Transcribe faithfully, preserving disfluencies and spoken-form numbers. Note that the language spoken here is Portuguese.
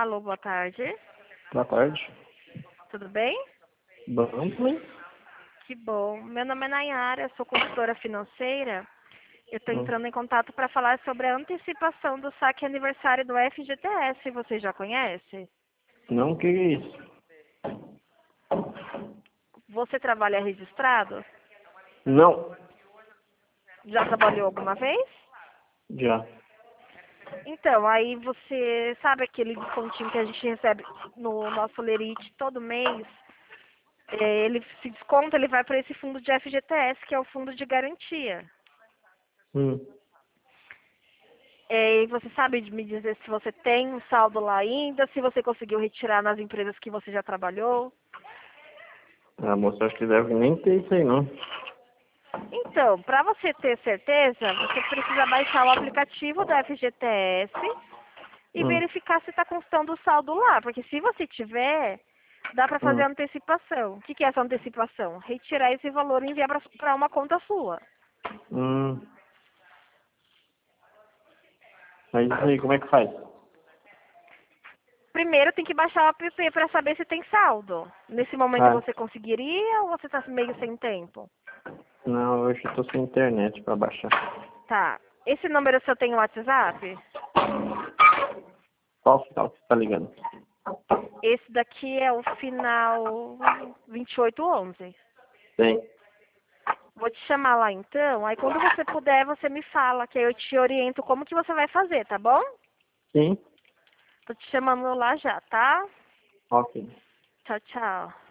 Alô, boa tarde. Boa tarde. Tudo bem? Bom, Que bom. Meu nome é Nayara, sou consultora financeira. Eu estou hum, entrando em contato para falar sobre a antecipação do saque aniversário do F G T S. Você já conhece? não, o que é isso? Você trabalha registrado? Não, Já trabalhou alguma vez? já. Então, aí você sabe aquele descontinho que a gente recebe no nosso Lerite todo mês? É, ele se desconta, ele vai para esse fundo de F G T S, que é o fundo de garantia. Hum. É, e você sabe de me dizer se você tem um saldo lá ainda, se você conseguiu retirar nas empresas que você já trabalhou? A moça acho que deve nem ter isso aí, não. Então, para você ter certeza, você precisa baixar o aplicativo da F G T S e Hum, verificar se está constando o saldo lá, porque se você tiver, dá para fazer hum, a antecipação. O que, que é essa antecipação? Retirar esse valor e enviar para uma conta sua. hum. Mas isso aí, como é que faz? Primeiro tem que baixar o app para saber se tem saldo. Nesse momento Ah, você conseguiria ou você está meio sem tempo? não, hoje eu tô sem internet pra baixar. Tá. Esse número seu tem WhatsApp? Qual final que você tá ligando? Esse daqui é o final vinte e oito onze. Tem. Vou te chamar lá então, aí quando você puder, você me fala, que aí eu te oriento como que você vai fazer, tá bom? Sim? Tô te chamando lá já, tá? Ok. Tchau, tchau.